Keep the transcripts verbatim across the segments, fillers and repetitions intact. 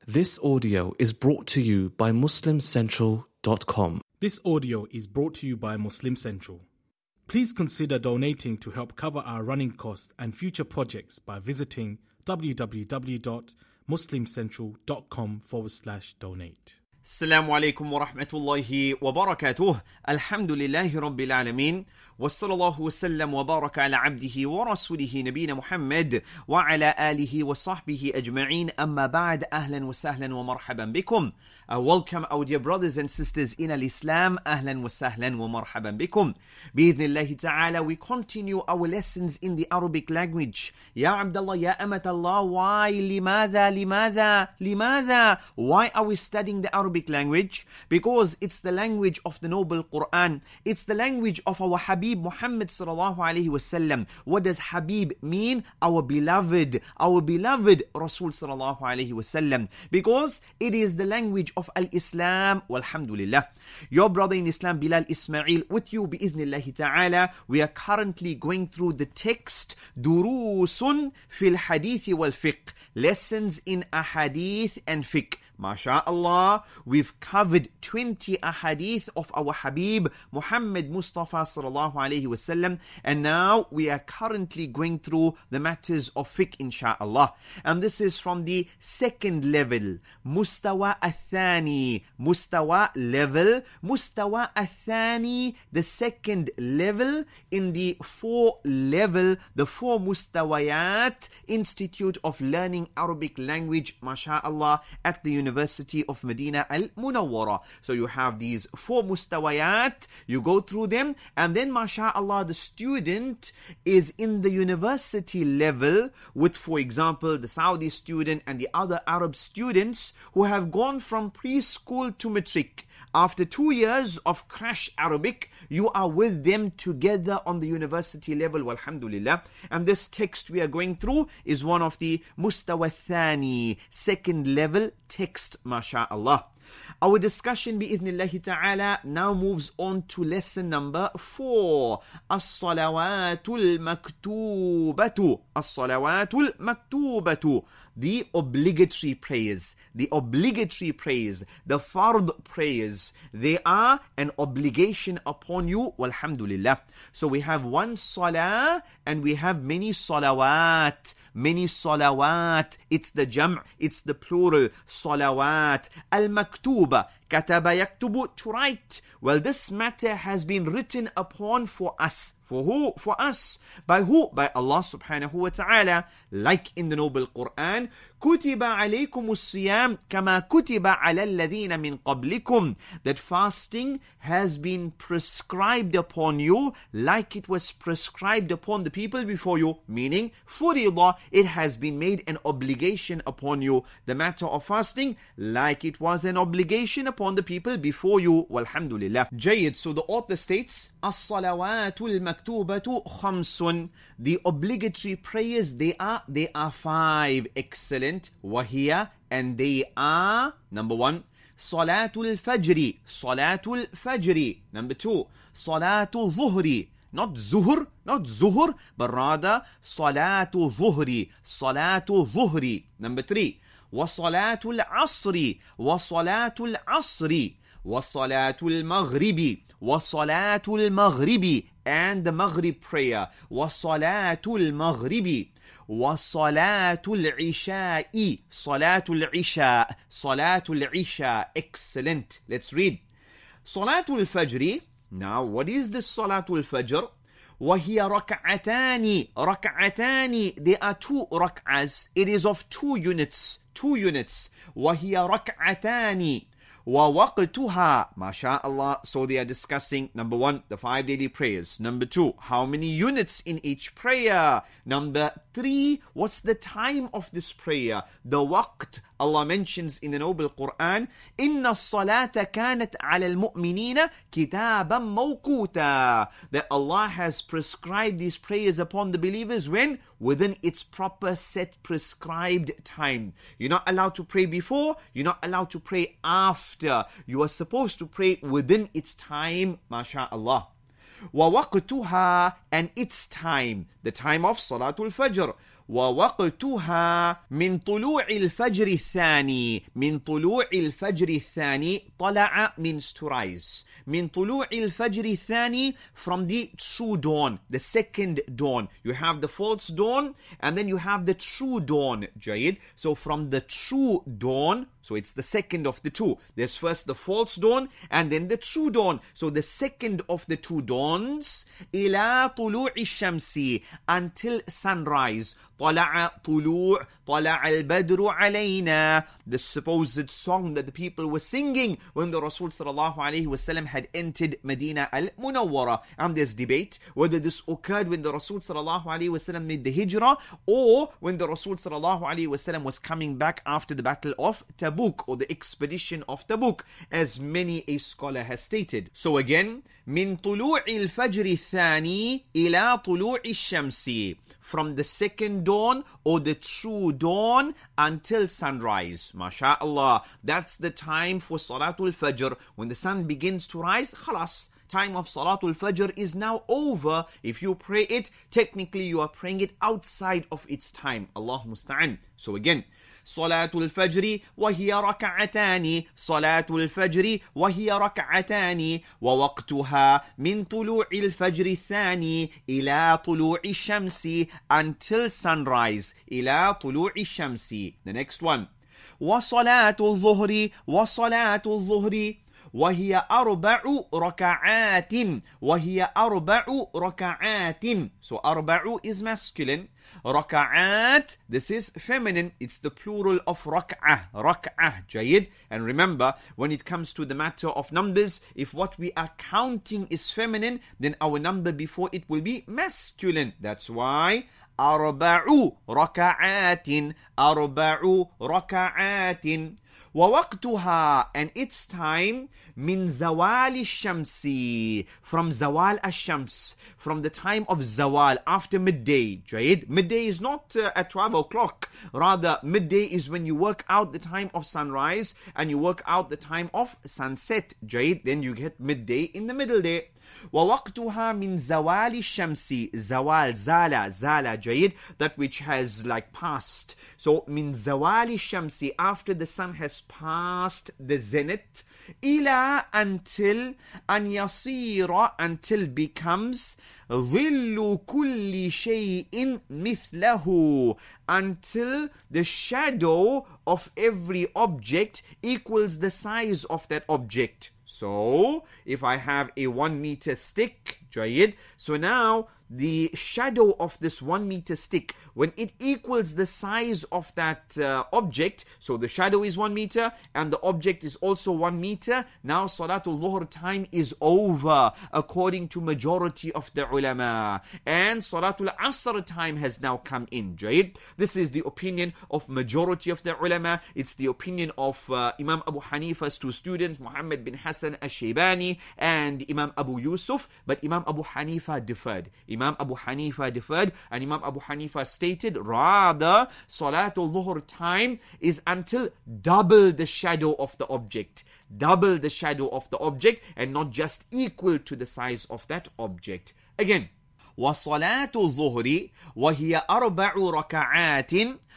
This audio is brought to you by muslim central dot com. This audio is brought to you by Muslim Central. Please consider donating to help cover our running costs and future projects by visiting www.muslimcentral.com forward slash donate. السلام عليكم ورحمة الله وبركاته. الحمد لله رب العالمين وصلى الله وسلم وبارك على عبده ورسوله نبينا محمد وعلى آله وصحبه أجمعين. أما بعد أهلا وسهلا ومرحبا بكم. I welcome our dear brothers and sisters in Al-Islam. أهلا وسهلا ومرحبا بكم. بإذن الله تعالى we continue our lessons in the Arabic language. يا عبد الله يا أمة الله, why لماذا لماذا لماذا why are we studying the Arabic language? Because it's the language of the noble Quran. It's the language of our Habib Muhammad sallallahu alaihi wasallam. What does Habib mean? Our beloved, our beloved Rasul sallallahu alaihi wasallam. Because it is the language of Al-Islam. Walhamdulillah. Your brother in Islam, Bilal Ismail, with you bi'idhnillahi ta'ala. We are currently going through the text Durusun fil Hadith wal Fiqh. Lessons in Ahadith and Fiqh. MashaAllah, we've covered twenty ahadith of our Habib Muhammad Mustafa sallallahu alayhi wasallam, and now we are currently going through the matters of fiqh insha'Allah. And this is from the second level, Mustawa Athani, Mustawa level, Mustawa Athani, the second level in the four level, the four Mustawayat Institute of Learning Arabic Language, MashaAllah, at the University of Medina Al-Munawwara. So you have these four mustawayat, you go through them, and then mashallah the student is in the university level with, for example, the Saudi student and the other Arab students who have gone from preschool to matric. After two years of crash Arabic, you are with them together on the university level, walhamdulillah. And this text we are going through is one of the Mustawa Thani, second level text, masha'Allah. Our discussion bi'idhnillahi ta'ala now moves on to lesson number four. As-salawatul maktubatu. As-salawatul maktubatu. The obligatory prayers. The obligatory prayers. The fard prayers. They are an obligation upon you. Walhamdulillah. So we have one salah and we have many salawat. Many salawat. It's the jam'. It's the plural. Salawat. Al-maktuba. Kataba yaktubu, to write. Well, this matter has been written upon for us. For who? For us. By who? By Allah subhanahu wa ta'ala. Like in the noble Quran, كُتِبَ عَلَيْكُمُ الصِّيَامِ كَمَا كُتِبَ عَلَى الَّذِينَ مِنْ قَبْلِكُمْ. That fasting has been prescribed upon you like it was prescribed upon the people before you. Meaning, furidah, it has been made an obligation upon you. The matter of fasting, like it was an obligation upon the people before you. Walhamdulillah. Jayyid. So the author states, As-salawatul maktubatu khamsun. The obligatory prayers, they are, they are five. Excellent. Wahiya, and they are, number one, Salatul Fajri. Salatul Fajri. Number two, Salatul Zuhri. Not zuhr, not zuhr, but rather Salatul Zuhri. Salatul Zuhri. Number three, وصلاة العصر وصلاة العصر وصلاة المغرب وصلاة المغرب, and the Maghrib prayer, وصلاة المغرب وصلاة العشاء صلاة العشاء صلاة العشاء. Excellent. Let's read. صلاة الفجر. Now, what is this صلاة الفجر? وَهِيَ رَكْعَتَانِ رَكْعَتَانِ. There are two rak'ahs. It is of two units. Two units. وَهِيَ رَكْعَتَانِ وَوَقْتُهَا. MashaAllah. So they are discussing, number one, the five daily prayers. Number two, how many units in each prayer. Number three, what's the time of this prayer? The waqt. Allah mentions in the noble Quran, إِنَّ الصَّلَاةَ كَانَتْ عَلَى الْمُؤْمِنِينَ كِتَابًا مَوْقُوتًا. That Allah has prescribed these prayers upon the believers when? Within its proper set prescribed time. You're not allowed to pray before, you're not allowed to pray after. You are supposed to pray within its time, MashaAllah. وَوَقْتُهَا, and its time, the time of Salatul Fajr. ووقتها من طلوع الفجر الثاني. من طلوع الفجر الثاني. طلع means to rise. من طلوع الفجر الثاني, from the true dawn, the second dawn. You have the false dawn and then you have the true dawn. جيد. So from the true dawn, so it's the second of the two. There's first the false dawn and then the true dawn. So the second of the two dawns. إلى طلوع الشمس, until sunrise. طلع طلوع طلع البدر علينا. The supposed song that the people were singing when the Rasul sallallahu alaihi wasallam had entered Medina al-Munawwara. And there's debate whether this occurred when the Rasul sallallahu alaihi wasallam made the hijrah or when the Rasul sallallahu alaihi wasallam was coming back after the battle of Tabuk or the expedition of Tabuk, as many a scholar has stated. So again, من طلوع الفجر الثاني إلى طلوع الشمس, from the second dawn or the true dawn until sunrise. MashaAllah, that's the time for Salatul Fajr. When the sun begins to rise, khalas, time of Salatul Fajr is now over. If you pray it, technically you are praying it outside of its time. Allah musta'an. So again, صلاة الفجر وهي ركعتان. صلاة الفجر وهي ركعتان. ووقتها من طلوع الفجر الثاني إلى طلوع الشمس, until sunrise. إلى طلوع الشمس. The next one. وصلاة الظهر وصلاة الظهر وهي أربع ركعات. وهي أربع ركعات. So أربع is masculine. ركعات, this is feminine. It's the plural of ركعة. ركعة. جيد. And remember, when it comes to the matter of numbers, if what we are counting is feminine, then our number before it will be masculine. That's why أربع ركعات. أربع ركعات. ووقتها, and its time, من زوال الشمس, from زوال الشمس, from the time of zawal, after midday. جيد. Midday is not uh, at twelve o'clock. Rather, midday is when you work out the time of sunrise and you work out the time of sunset. جيد. Then you get midday in the middle day. ووقتها من زوال الشمس. زوال, زالة, زالة. جيد. That which has like passed. So من زوال الشمس, after the sun has passed the zenith. إلى, until, أن يصير, until becomes, ظل كل شيء مثله, until the shadow of every object equals the size of that object. So, if I have a one meter stick, جيد, so now the shadow of this one meter stick, when it equals the size of that uh, object, so the shadow is one meter and the object is also one meter, now Salatul Dhuhr time is over according to majority of the ulama, and Salatul Asr time has now come in. Jayid. This is the opinion of majority of the ulama. It's the opinion of uh, Imam Abu Hanifa's two students, Muhammad bin Hassan al-Shaybani and Imam Abu Yusuf, but Imam Abu Hanifa differed. Imam Abu Hanifa differed, and Imam Abu Hanifa stated rather Salatul Dhuhr time is until double the shadow of the object. Double the shadow of the object and not just equal to the size of that object. Again, وصلاة الظهر وهي أربع ركعات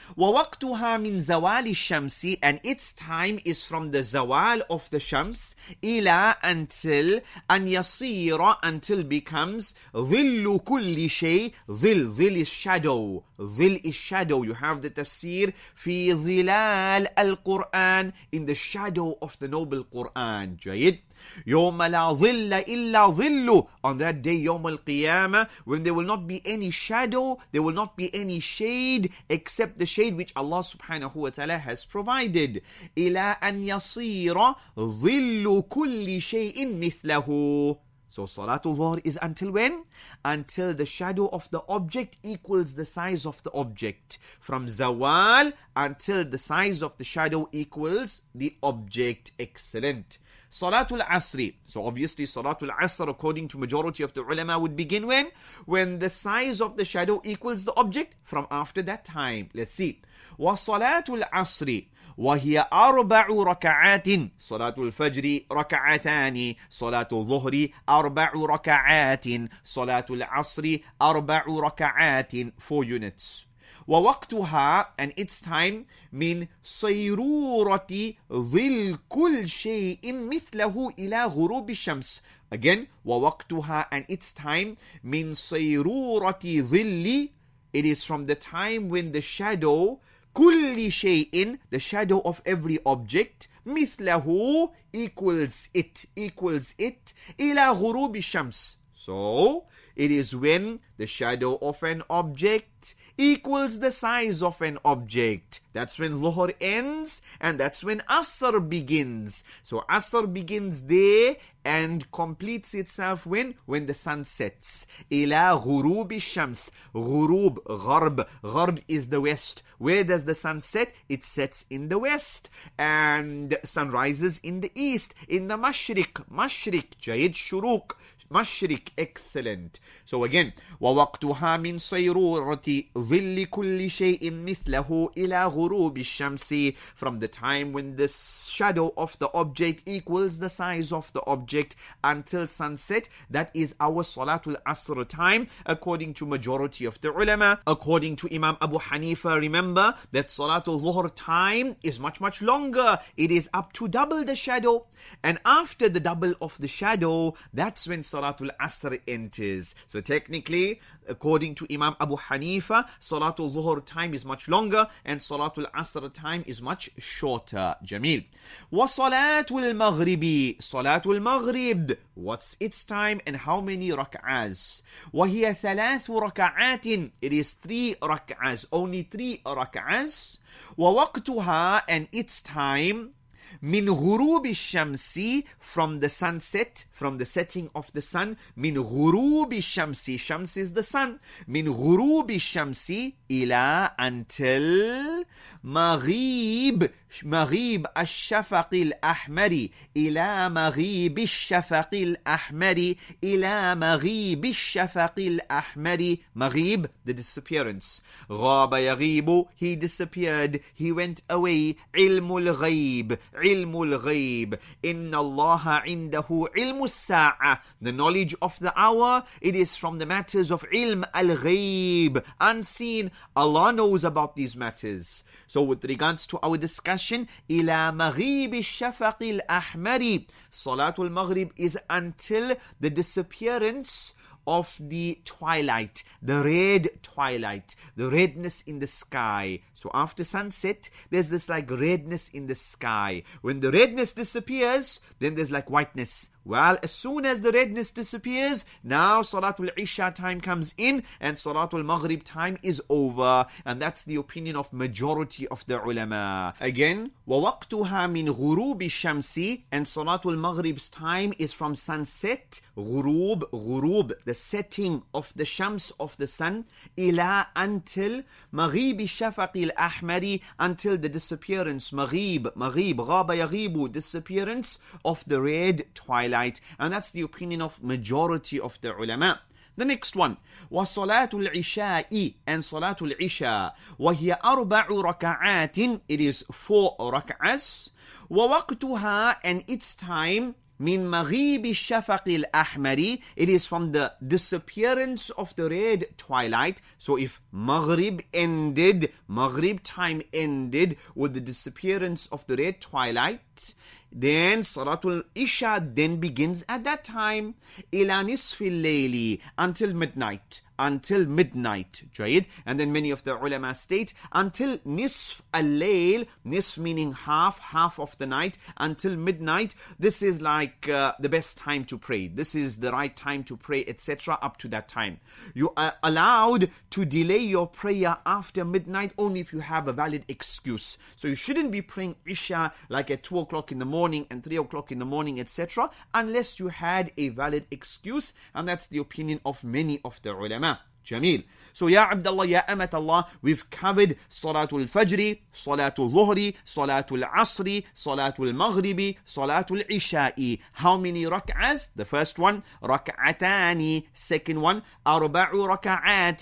ووقتها من زوال الشمس, and its time is from the zawal of the shams إلى, until, أن يصير, until becomes, ظل كل شيء, ظل, ظل is shadow, ظل is shadow. You have the tafsir في ظلال القرآن, in the shadow of the noble Quran. جيد. يوم لا ظل إلا ظل, on that day يوم القيامة, when there will not be any shadow, there will not be any shade except the shade which Allah subhanahu wa ta'ala has provided. إلى أن يصير ظل كل شيء مثله. So Salatul Dhuhr is until when? Until the shadow of the object equals the size of the object. From zawal until the size of the shadow equals the object. Excellent. Salatul Asri. So obviously Salatul Asr, according to majority of the ulama, would begin when? When the size of the shadow equals the object from after that time. Let's see. وصلاة العصر وهي أربع ركعات. صلاة الفجر ركعتان. صلاة الظهر أربع ركعات. صلاة العصر أربع ركعات. Four units. وَوَقْتُهَا, and its time, مِنْ صَيْرُورَةِ ظِلْ كُلْ شَيْءٍ مِثْلَهُ إِلَى غُرُوبِ الشَّمْسِ. Again, وَوَقْتُهَا, and its time, مِنْ صَيْرُورَةِ ظِلِّ, it is from the time when the shadow, كُلِّ شَيْءٍ, the shadow of every object, مثله, equals it, equals it, إلى غروب الشمس. So, it is when the shadow of an object equals the size of an object. That's when Zuhr ends, and that's when Asr begins. So Asr begins there and completes itself when? When the sun sets. إِلَى غُرُوبِ الشَّمْس. غُرُوب, غَرْب. غَرْب is the west. Where does the sun set? It sets in the west. And sun rises in the east, in the mashriq. Mashriq, jayid, shuruq. Mashriq, excellent. So again, وَوَقْتُهَا مِنْ صَيْرُورَةِ ظِلِّ كُلِّ شَيْءٍ مِثْلَهُ إِلَى غُرُوبِ الشَّمْسِ. From the time when the shadow of the object equals the size of the object until sunset, that is our Salatul Asr time, according to majority of the ulama. According to Imam Abu Hanifa, remember that Salatul Zuhr time is much, much longer. It is up to double the shadow. And after the double of the shadow, that's when Salatul Asr enters. So technically, according to Imam Abu Hanifa, Salatul Zuhr time is much longer and Salatul Asr time is much shorter. Jamil. Wa Salatul Maghribi. Salatul Maghrib. What's its time and how many rak'ahs? Wa hiya thalathu rak'atin. It is three rak'ahs. Only three rak'ahs. Wa waqtuha, and its time, min ghurubi shamsi, from the sunset, from the setting of the sun. Min ghurubi shamsi, shams is the sun. Min ghurubi shamsi, ila, until maghrib, maghrib ash-shafaq al-ahmari, ila maghrib ash-shafaq al-ahmari, ila maghrib ash-shafaq al-ahmari. Maghrib, the disappearance. Ghaba yaghibu, he disappeared, he went away. Ilmul ghaib, ilmul ghaib. Inna Allah indahu ilmu sa'a. The knowledge of the hour, it is from the matters of ilm al-ghaib, unseen. Allah knows about these matters. So with regards to our discussion, ila maghrib ash-shafaq al-ahmari, Salatul Maghrib is until the disappearance of the twilight, the red twilight, the redness in the sky. So after sunset, there's this like redness in the sky. When the redness disappears, then there's like whiteness. Well, as soon as the redness disappears, now Salatul Isha time comes in and Salatul Maghrib time is over. And that's the opinion of majority of the ulama. Again, وَوَقْتُهَا مِنْ غُرُوبِ الشَّمْسِ, and Salatul Maghrib's time is from sunset, ghurub, ghurub, the setting of the shams, of the sun, ila, until maghrib shafaq al-ahmari, until the disappearance, maghrib, maghrib, ghaba yaghibu, disappearance of the red twilight. And that's the opinion of majority of the ulama. The next one, وَصَلَاةُ الْعِشَاءِ, and Salatul Isha, وَهِيَ أَرْبَعُ رَكَعَاتٍ, it is four rak'ahs. وَوَقْتُهَا, and its time, min maghrib ash-shafaq al-ahmari, it is from the disappearance of the red twilight. So if Maghrib ended, Maghrib time ended with the disappearance of the red twilight, then Salatul Isha then begins at that time. Ila nisfil layli, until midnight. Until midnight. Jayid. And then many of the ulama state until nisf al-layl, nisf meaning half, half of the night, until midnight. This is like uh, the best time to pray. This is the right time to pray, et cetera. Up to that time. You are allowed to delay your prayer after midnight only if you have a valid excuse. So you shouldn't be praying Isha like at two o'clock in the morning and three o'clock in the morning, et cetera, unless you had a valid excuse, and that's the opinion of many of the ulama. Jamil. So, Ya Abdullah, Ya Amat Allah, we've covered Salatul Fajri, Salatul Zuhri, Salatul Asri, Salatul Maghribi, Salatul Isha'i. How many rak'ahs? The first one, rak'atani. Second one, arba'u rak'atin.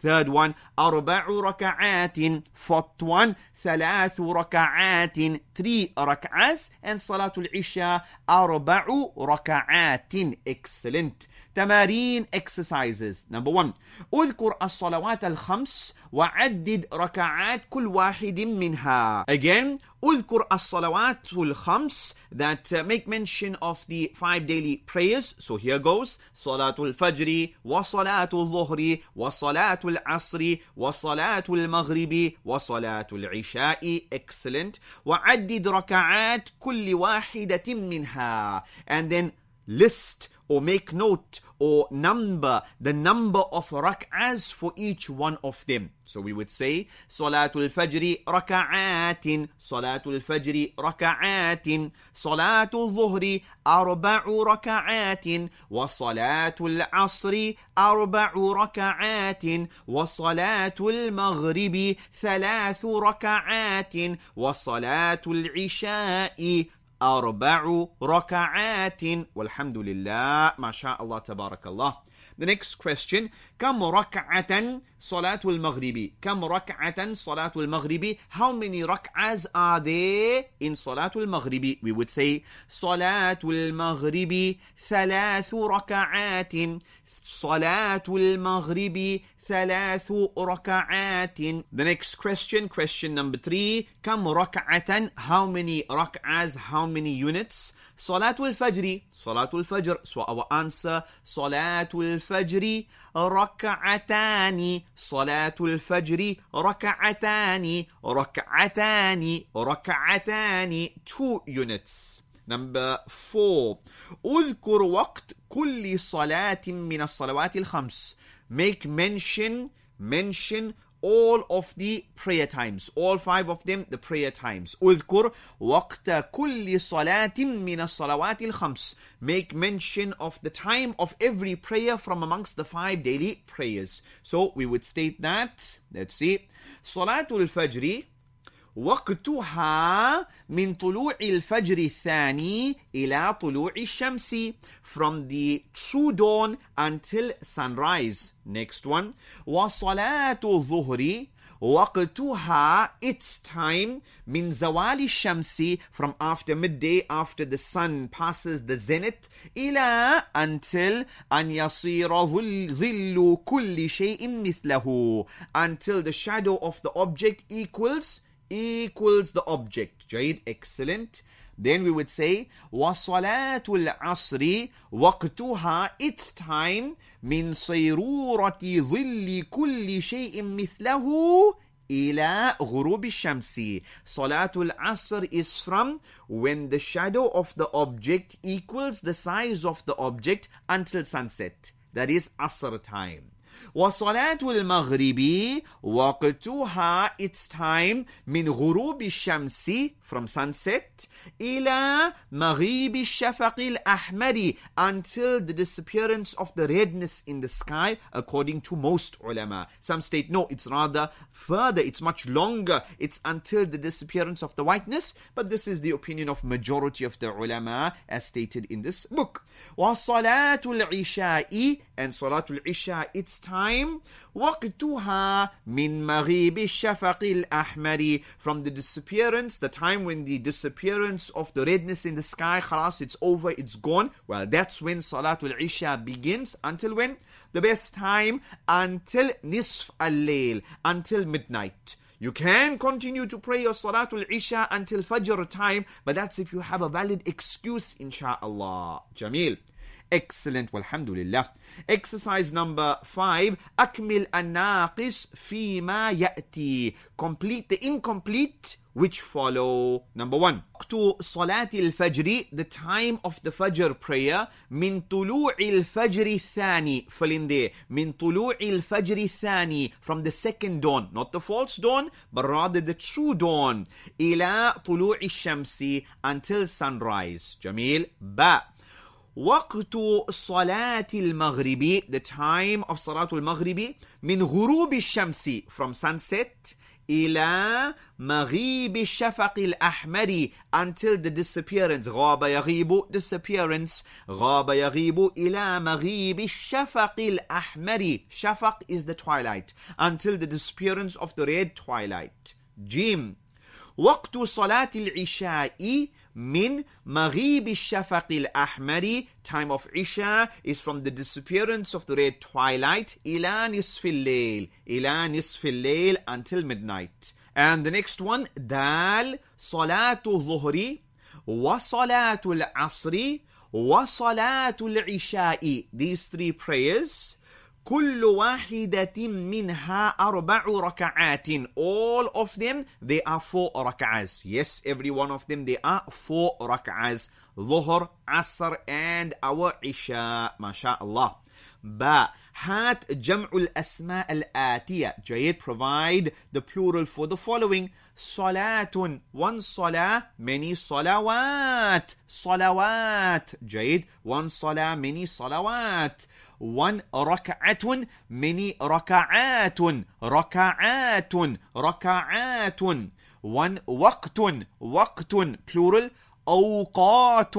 Third one, أربع ركعات. Fourth one, ثلاث ركعات. Three rak'ahs. And Salatul Isha, أربع ركعات. Excellent. تمارين exercises. Number one, اذكر الصلوات الخمس وعدد ركعات كل واحد منها. Again, اذكر الصلوات الخمس, that uh, make mention of the five daily prayers. So here goes: صلاة الفجر وصلاة الظهر وصلاة العصر وصلاة المغرب وصلاة العشاء. Excellent. وعدد ركعات كل واحدة منها. And then list or make note or number the number of rak'ahs for each one of them. So we would say Salatul Fajr raka'atin, Salatul Fajr raka'atin, Salatul Dhuhri arba'u raka'atin, wa Salatul Asri arba'u raka'atin, wa Salatul Maghribi thalathu raka'atin, wa Salatul Isha'i أربع ركعات والحمد لله ما شاء الله تبارك الله. The next question: كم ركعة صلاة المغرب؟ كم ركعة صلاة المغرب? How many rak'ahs are there in صلاة المغرب? We would say صلاة المغرب ثلاث ركعات. صلاة المغرب ثلاث ركعات. The next question, question number three: كم ركعة? How many rak'ahs? How many units? صلاة الفجر. صلاة الفجر. So our answer: صلاة الفجر ركعتان. صلاة الفجر ركعتان. ركعتان. ركعتان. Two units. Number four: اذكر وقت كل صلاة من الصلوات الخمس. Make mention, mention all of the prayer times. All five of them, the prayer times. اذكر وقت كل صلاة من الصلوات الخمس. Make mention of the time of every prayer from amongst the five daily prayers. So we would state that. Let's see. صلاة الفجر وقتها من طلوع الفجر الثاني إلى طلوع الشمس. From the true dawn until sunrise. Next one. وصلاة الظهر وقتها, its time, من زوال الشمس, from after midday, after the sun passes the zenith, إلى, until أن يصير ظل كل شيء مثله, until the shadow of the object equals equals the object. Jayid, excellent. Then we would say وصلاة العصر وقتها, its time, من صيرورة ظل كل شيء مثله إلى غروب الشمس. Salatul Asr is from when the shadow of the object equals the size of the object until sunset. That is Asr time. وصلاة المغرب وقتها, its time, من غروب الشمس, from sunset, إلى مغيب الشفق الأحمر, until the disappearance of the redness in the sky, according to most ulama. Some state no, it's rather further, it's much longer, it's until the disappearance of the whiteness, but this is the opinion of majority of the ulama as stated in this book. وصلاة العشاء, and Salatul Isha, its time, وقتها من مغيب الشفق الأحمر, from the disappearance, the time when the disappearance of the redness in the sky, khalas, it's over, it's gone. Well, that's when Salatul Isha begins. Until when? The best time until Nisf al-Layl, until midnight. You can continue to pray your Salatul Isha until Fajr time, but that's if you have a valid excuse, insha'Allah. Jameel. Excellent. Walhamdulillah. Exercise number five. أكمل الناقص فيما يأتي. Complete the incomplete which follow. Number one. وقت صلاة الفجر, the time of the Fajr prayer. من طلوع الفجر الثاني. Fill in there. من طلوع الفجر الثاني, from the second dawn, not the false dawn, but rather the true dawn. إلى طلوع الشمس, until sunrise. Jameel. Ba. وقت صلاة المغرب, the time of صلاة المغرب, من غروب الشمس, from sunset, إلى مغيب الشفق الأحمر, until the disappearance. غاب يغيب, disappearance. غاب يغيب إلى مغيب الشفق الأحمر. Shafaq is the twilight, until the disappearance of the red twilight. جيم. وقت صلاة العشاء من مغيب الشفق الأحمر. Time of Isha is from the disappearance of the red twilight إلى نصف الليل. إلى نصف الليل, until midnight. And the next one, دال صلاة الظهر وصلاة العصر وصلاة العشاء. These three prayers, كل واحدة منها أربع ركعات. All of them, they are four rak'ahs. Yes, every one of them, they are four rak'ahs. Dhuhr, Asr, and our Isha. MashaAllah. Ba. هات جمع الأسماء الآتية. جيد, provide the plural for the following. صلاة, one صلاة, many صلوات. صلوات. جيد, one صلاة, many صلوات. One ركعة, many ركعات. ركعات. ركعات. One وقت, وقت, plural. أوقات.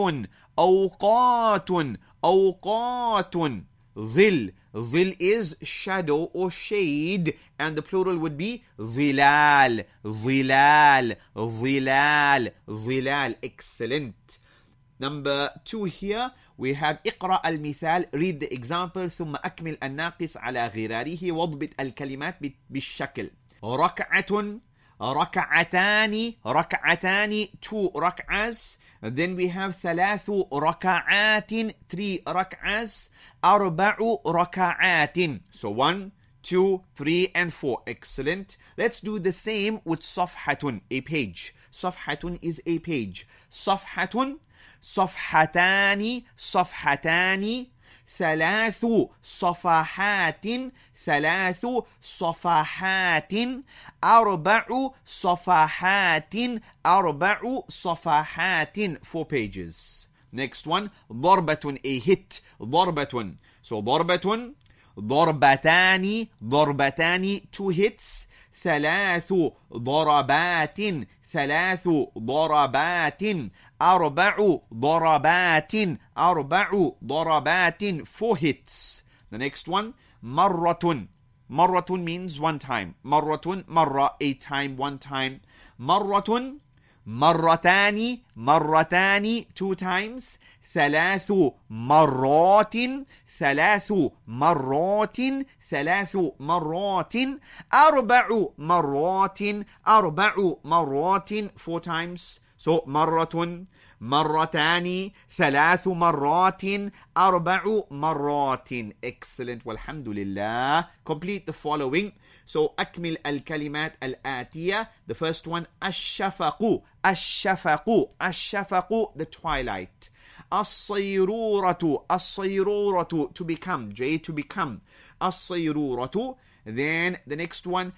أوقات. أوقات. ظل. Zil is shadow or shade, and the plural would be zilal, zilal, zilal, zilal. Excellent. Number two here, we have اقرأ المثال, read the example, ثم أكمل الناقص على غراره واضبط الكلمات بالشكل. ركعة, ركعتان, ركعتان, two rak'ahs. Then we have ثلاث ركعات, three rak'ahs. أربع ركعات. So one, two, three, and four. Excellent. Let's do the same with صفحة, a page. صفحة is a page. صفحة, صفحتان, صفحتان. ثلاث صفحات, ثلاث صفحات. أربع صفحات, أربع صفحات. Four pages. Next one, ضربة, a hit. ضربة. So ضربة, ضربتان, ضربتان, two hits. ثلاث ضربات, ثلاث ضربات. أربع ضربات, أربع ضربات. Four hits. The next one, مرة. مرة means one time. مرة, مرة, a time, one time. مرة, مرتان, مرتان, two times. ثلاث مرات, ثلاث مرات, ثلاث مرات. أربع مرات, أربع مرات, four times. So مرة, مرتان, ثلاث مرات, أربع مرات. Excellent. والحمد لله. Complete the following. So أكمل الكلمات الآتية. The first one, الشفق, الشفق, الشفق, the twilight. الصيرورة, الصيرورة, to become, J, to become. الصيرورة. Then the next one,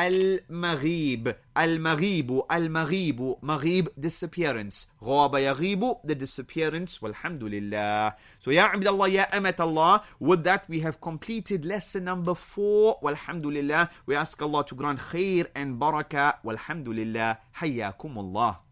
المغيب, المغيب, المغيب, مغيب, disappearance. غاب يغيب, the disappearance. والحمد لله. So يا عبد الله, يا أمة الله, with that we have completed lesson number four. والحمد لله. We ask Allah to grant khair and barakah. والحمد لله. حياكم الله.